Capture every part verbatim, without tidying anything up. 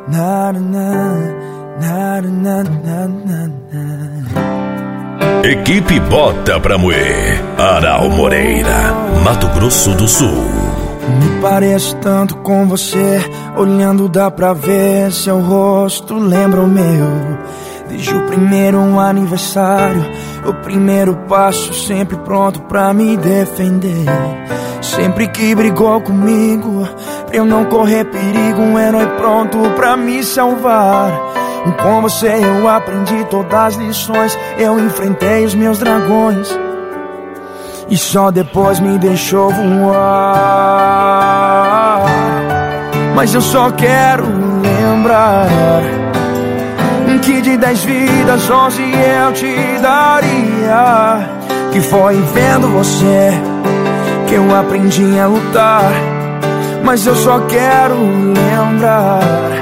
Na, na, na, na, na, na, na. Equipe Bota Pra Moer, Aral Moreira, Mato Grosso do Sul. Me pareço tanto com você, olhando dá pra ver seu rosto lembra o meu. Desde o primeiro aniversário, o primeiro passo, sempre pronto pra me defender. Sempre que brigou comigo, pra eu não correr perigo, um herói pronto pra me salvar. Com você eu aprendi todas as lições, eu enfrentei os meus dragões e só depois me deixou voar. Mas eu só quero lembrar que de dez vidas, onze eu te daria. Que foi vendo você que eu aprendi a lutar. Mas eu só quero lembrar,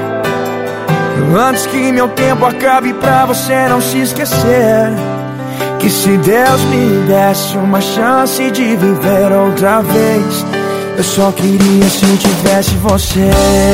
antes que meu tempo acabe, pra você não se esquecer, que se Deus me desse uma chance de viver outra vez, eu só queria se eu tivesse você.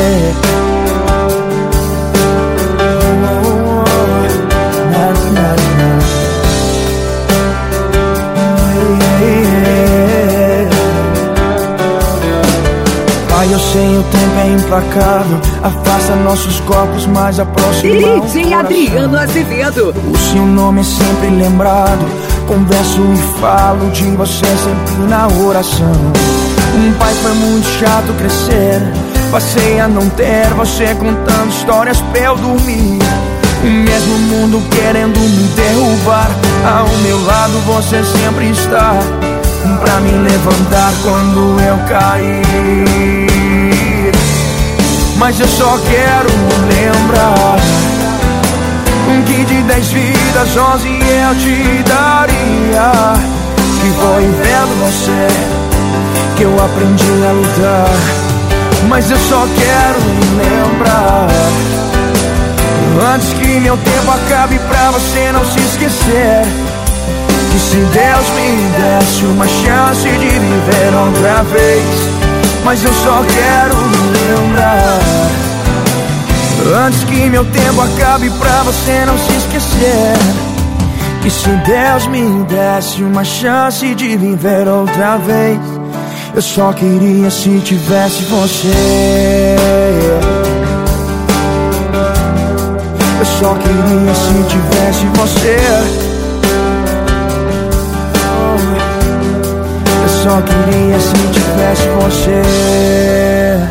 Pai, eu sei o tempo é implacável, afasta nossos corpos, mais aproxima D J Adriano Azevedo. O seu nome é sempre lembrado, converso e falo de você sempre na oração. Um pai foi muito chato crescer, passei a não ter você contando histórias pra eu dormir. O mesmo mundo querendo me derrubar, ao meu lado você sempre está, pra me levantar quando eu cair. Mas eu só quero lembrar que de dez vidas, onze eu te daria. Que foi vendo você que eu aprendi a lutar. Mas eu só quero lembrar, antes que meu tempo acabe, pra você não se esquecer, que se Deus me desse uma chance de viver outra vez. Mas eu só quero lembrar, antes que meu tempo acabe, pra você não se esquecer, que se Deus me desse uma chance de viver outra vez, eu só queria se tivesse você. Eu só queria se tivesse você. Eu só queria se tivesse você.